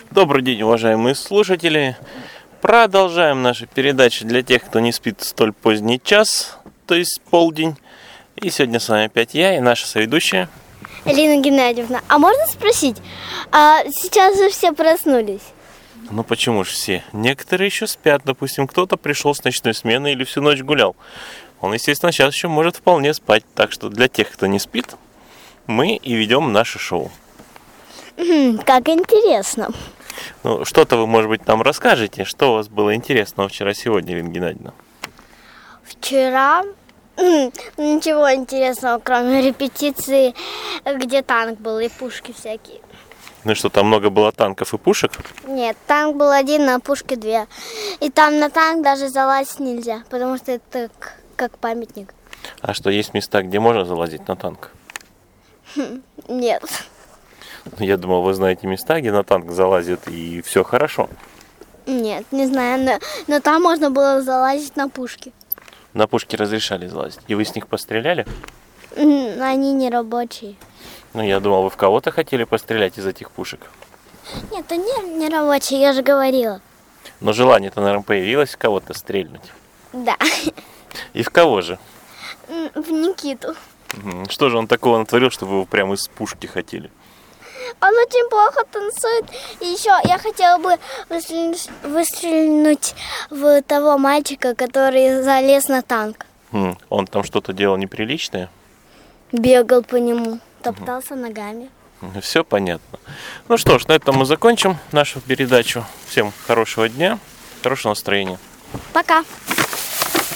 Добрый день, уважаемые слушатели. Продолжаем наши передачи для тех, кто не спит в столь поздний час, то есть полдень. И сегодня с вами опять я и наша соведущая Элина Геннадьевна. А можно спросить, сейчас же все проснулись? Ну почему же все? Некоторые еще спят, допустим, кто-то пришел с ночной смены или всю ночь гулял. Он, естественно, сейчас еще может вполне спать. Так что для тех, кто не спит, мы и ведем наше шоу. Как интересно. Ну, что-то вы, может быть, нам расскажете, что у вас было интересного вчера-сегодня, Елена Геннадьевна? Вчера ничего интересного, кроме репетиции, где танк был и пушки всякие. Ну и что, там много было танков и пушек? Нет, танк был один, а пушки две. И там на танк даже залазить нельзя, потому что это как памятник. А что, есть места, где можно залазить на танк? Нет. Я думал, вы знаете места, где на танк залазят, и все хорошо. Нет, не знаю, но там можно было залазить на пушки. На пушки разрешали залазить. И вы с них постреляли? Они не рабочие. Ну, я думал, вы в кого-то хотели пострелять из этих пушек. Нет, они не рабочие, я же говорила. Но желание-то, наверное, появилось в кого-то стрельнуть. Да. И в кого же? В Никиту. Что же он такого натворил, что вы его прямо из пушки хотели? Он очень плохо танцует. И еще я хотела бы выстрелить в того мальчика, который залез на танк. Он там что-то делал неприличное? Бегал по нему, топтался ногами. Все понятно. Ну что ж, на этом мы закончим нашу передачу. Всем хорошего дня, хорошего настроения. Пока.